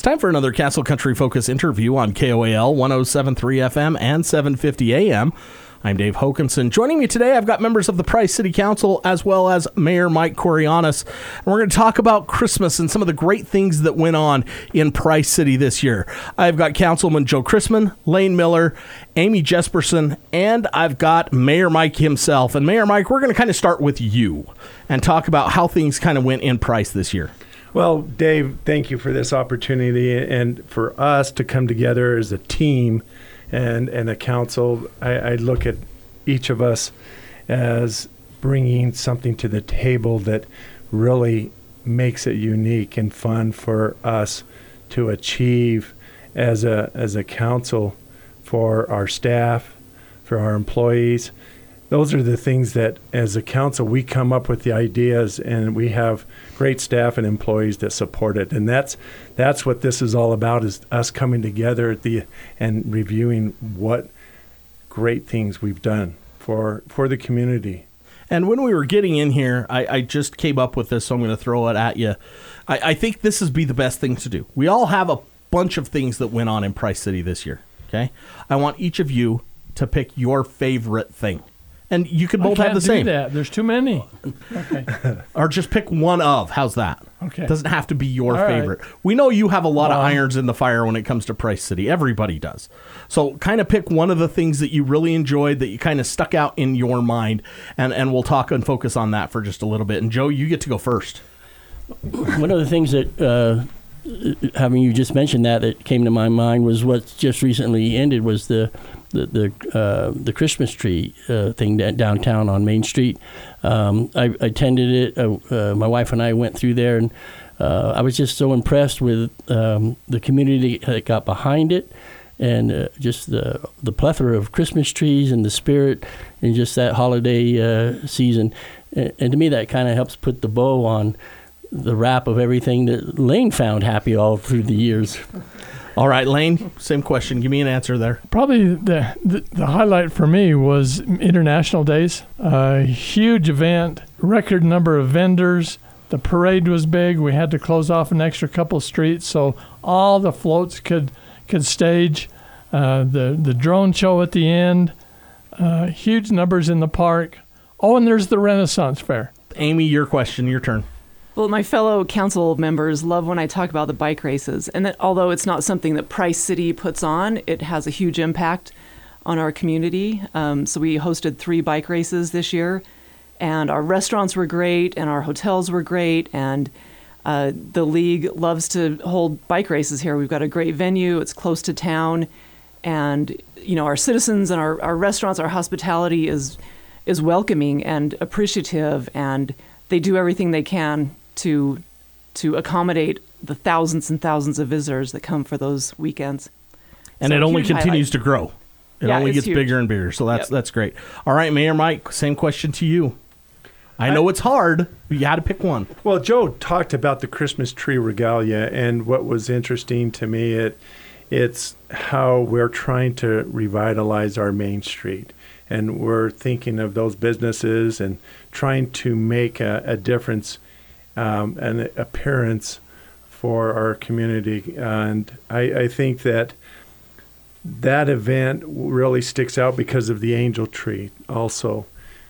It's time for another Castle Country Focus interview on KOAL 107.3 FM and 750 AM. I'm Dave Hokanson. Joining me today, I've got members of the Price City Council as well as Mayor Mike Kourianis. And we're going to talk about Christmas and some of the great things that went on in Price City this year. I've got Councilman Joe Chrisman, Lane Miller, Amy Jesperson, and I've got Mayor Mike himself. And Mayor Mike, we're going to kind of start with you and talk about how things kind of went in Price this year. Well, Dave, thank you for this opportunity and for us to come together as a team and a council. I look at each of us as bringing something to the table that really makes it unique and fun for us to achieve as a council for our staff, for our employees. Those are the things that, as a council, we come up with the ideas, and we have great staff and employees that support it. And that's what this is all about, is us coming together and reviewing what great things we've done for the community. And when we were getting in here, I just came up with this, so I'm going to throw it at you. I think this would be the best thing to do. We all have a bunch of things that went on in Price City this year, okay? I want each of you to pick your favorite thing. And you could both have the same. I can't do that. There's too many. Okay. Or just pick one of. How's that? Okay. It doesn't have to be your All favorite. right. We know you have a lot of irons in the fire when it comes to Price City. Everybody does. So kind of pick one of the things that you really enjoyed, that you kind of stuck out in your mind, and we'll talk and focus on that for just a little bit. And Joe, you get to go first. One of the things that, having you just mentioned that came to my mind was what just recently ended was the Christmas tree thing downtown on Main Street. I attended it. My wife and I went through there, and I was just so impressed with the community that got behind it, and just the plethora of Christmas trees and the spirit in just that holiday season. And to me, that kind of helps put the bow on the wrap of everything that Lane found happy all through the years. All right, Lane, same question. Give me an answer there. Probably the highlight for me was International Days. A huge event, record number of vendors. The parade was big. We had to close off an extra couple streets so all the floats could stage. The drone show at the end. Huge numbers in the park. Oh, and there's the Renaissance Fair. Amy, your question, your turn. Well, my fellow council members love when I talk about the bike races, and that although it's not something that Price City puts on, it has a huge impact on our community. So we hosted 3 bike races this year, and our restaurants were great, and our hotels were great, and the league loves to hold bike races here. We've got a great venue, it's close to town, and our citizens and our restaurants, our hospitality is welcoming and appreciative, and they do everything they can to accommodate the thousands and thousands of visitors that come for those weekends. And so it only continues to grow. It only gets huge. bigger and bigger. So that's great. All right, Mayor Mike, same question to you. I know it's hard, but you had to pick one. Well, Joe talked about the Christmas tree regalia, and what was interesting to me, it's how we're trying to revitalize our Main Street. And we're thinking of those businesses and trying to make a difference, an appearance for our community. And I think that event really sticks out because of the angel tree also.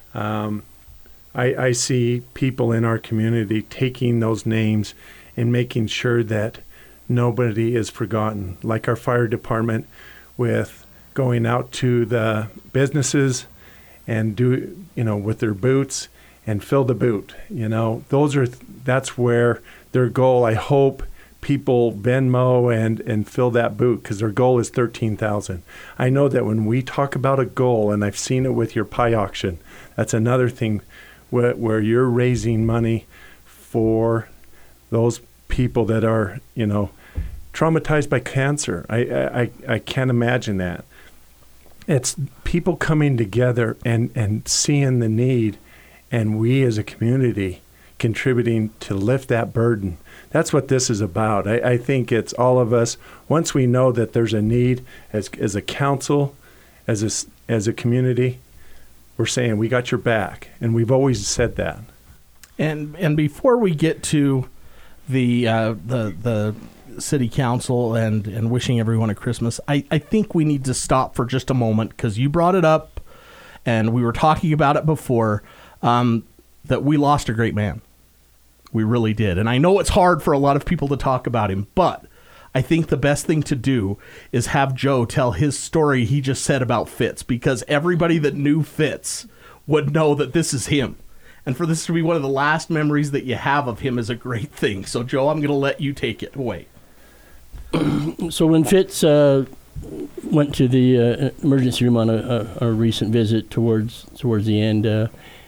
I see people in our community taking those names and making sure that nobody is forgotten, like our fire department with going out to the businesses and with their boots and fill the boot. That's where their goal. I hope people Venmo and fill that boot, because their goal is $13,000. I know that when we talk about a goal, and I've seen it with your pie auction, that's another thing where you're raising money for those people that are traumatized by cancer. I can't imagine that. It's people coming together and seeing the need, and we as a community contributing to lift that burden. That's what this is about. I think it's all of us. Once we know that there's a need as a council, as a community, we're saying we got your back, and we've always said that. And before we get to the City Council and wishing everyone a Christmas, I think we need to stop for just a moment because you brought it up and we were talking about it before, that we lost a great man. We really did. And I know it's hard for a lot of people to talk about him, but I think the best thing to do is have Joe tell his story he just said about Fitz, because everybody that knew Fitz would know that this is him. And for this to be one of the last memories that you have of him is a great thing. So, Joe, I'm going to let you take it away. So when Fitz went to the emergency room on a recent visit towards the end,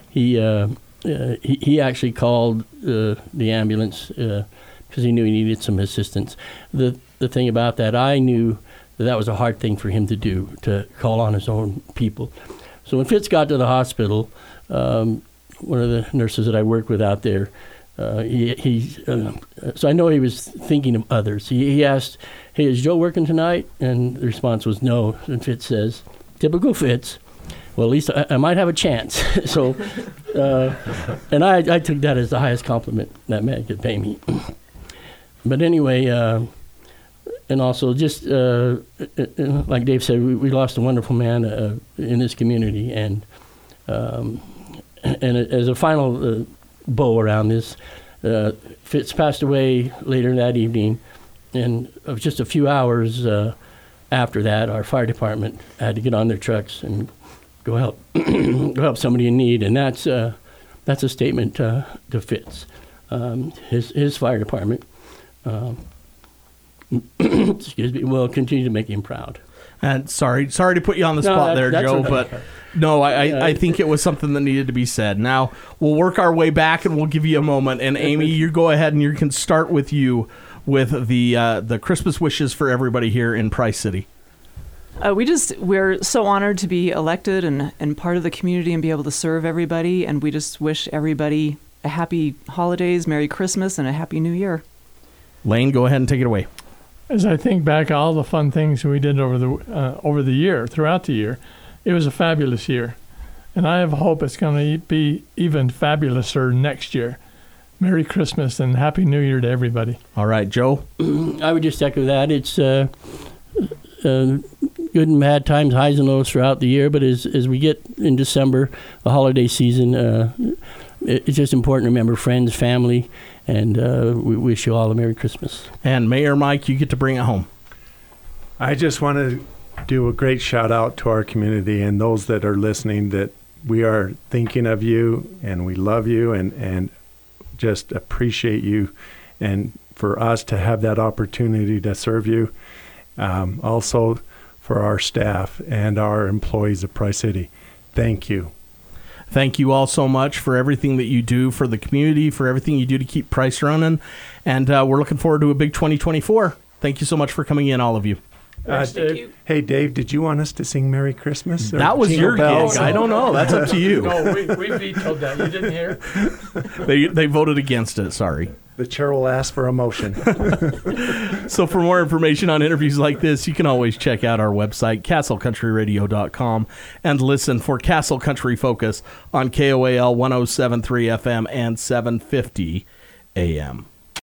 he actually called the ambulance because he knew he needed some assistance. The thing about that, I knew that was a hard thing for him to do, to call on his own people. So when Fitz got to the hospital, one of the nurses that I work with out there, so I know he was thinking of others. He asked, "Hey, is Joe working tonight?" And the response was no. And Fitz says, typical Fitz, "Well, at least I might have a chance." So, and I took that as the highest compliment that man could pay me. But anyway, and also just like Dave said, we lost a wonderful man in this community, and as a final bow around this, Fitz passed away later that evening, and just a few hours after that, our fire department had to get on their trucks and go help somebody in need, and that's a statement to Fitz. His fire department, excuse me, will continue to make him proud. And sorry to put you on the spot there, Joe, okay. But no, I think it was something that needed to be said. Now, we'll work our way back and we'll give you a moment. And Amy, you go ahead and you can start with the Christmas wishes for everybody here in Price City. We're so honored to be elected and part of the community and be able to serve everybody. And we just wish everybody a happy holidays, Merry Christmas, and a Happy New Year. Lane, go ahead and take it away. As I think back all the fun things we did over the year, throughout the year, it was a fabulous year. And I have hope it's going to be even fabulouser next year. Merry Christmas and Happy New Year to everybody. All right, Joe? I would just echo that. It's good and bad times, highs and lows throughout the year, but as we get in December, the holiday season, it's just important to remember friends, family, and we wish you all a Merry Christmas. And Mayor Mike, you get to bring it home. I just want to do a great shout out to our community and those that are listening, that we are thinking of you and we love you and just appreciate you, and for us to have that opportunity to serve you. Also for our staff and our employees of Price City, thank you. Thank you all so much for everything that you do for the community, for everything you do to keep Price running. And we're looking forward to a big 2024. Thank you so much for coming in, all of you. Thank you. Hey, Dave, did you want us to sing Merry Christmas? That was your gig. I don't know. That's up to you. No, we vetoed that. You didn't hear? They voted against it. Sorry. The chair will ask for a motion. So for more information on interviews like this, you can always check out our website, castlecountryradio.com, and listen for Castle Country Focus on KOAL 107.3 FM and 750 AM.